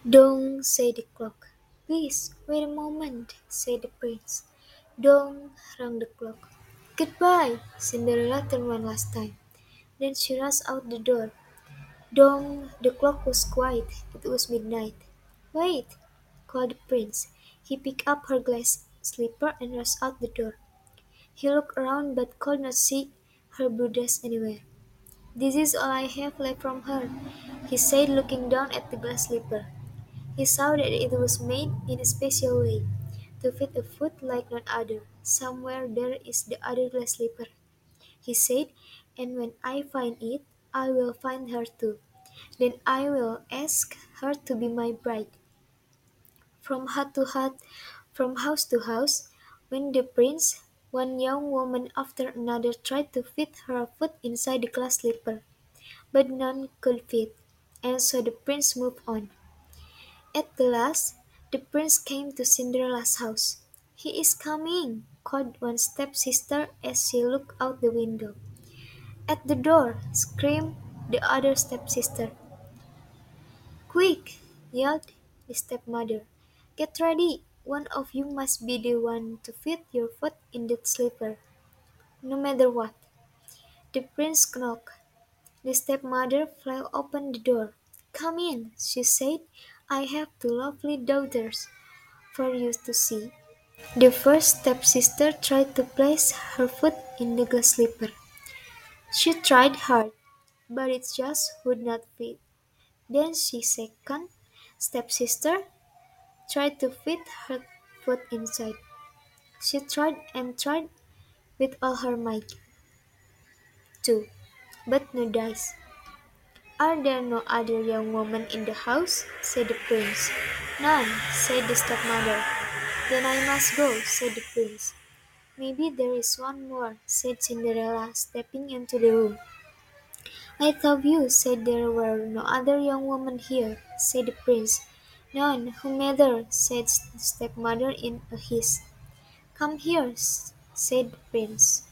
Dong, said the clock. Please, wait a moment, said the prince. Dong, rang the clock. Goodbye, Cinderella turned one last time. Then she rushed out the door. Dong, the clock was quiet. It was midnight. Wait, called the prince. He picked up her glass slipper and rushed out the door. He looked around but could not see her blue dress anywhere. This is all I have left from her, he said, looking down at the glass slipper. He saw that it was made in a special way, to fit a foot like none other. Somewhere there is the other glass slipper, he said, and when I find it, I will find her too. Then I will ask her to be my bride. From hut to hut, from house to house, went the prince. One young woman after another tried to fit her foot inside the glass slipper, but none could fit, and so the prince moved on. At the last, the prince came to Cinderella's house. He is coming, called one stepsister as she looked out the window. At the door, screamed the other stepsister. Quick, yelled the stepmother. Get ready. One of you must be the one to fit your foot in that slipper, no matter what. The prince knocked. The stepmother flung open the door. Come in, she said. I have two lovely daughters for you to see. The first stepsister tried to place her foot in the glass slipper. She tried hard, but it just would not fit. Then she second stepsister tried to fit her foot inside. She tried and tried with all her might, too, but no dice. Are there no other young women in the house? Said the prince. None, said the stepmother. Then I must go, said the prince. Maybe there is one more, said Cinderella, stepping into the room. I thought you said there were no other young women here, said the prince. None, whomever, said the stepmother in a hiss. Come here, said the prince.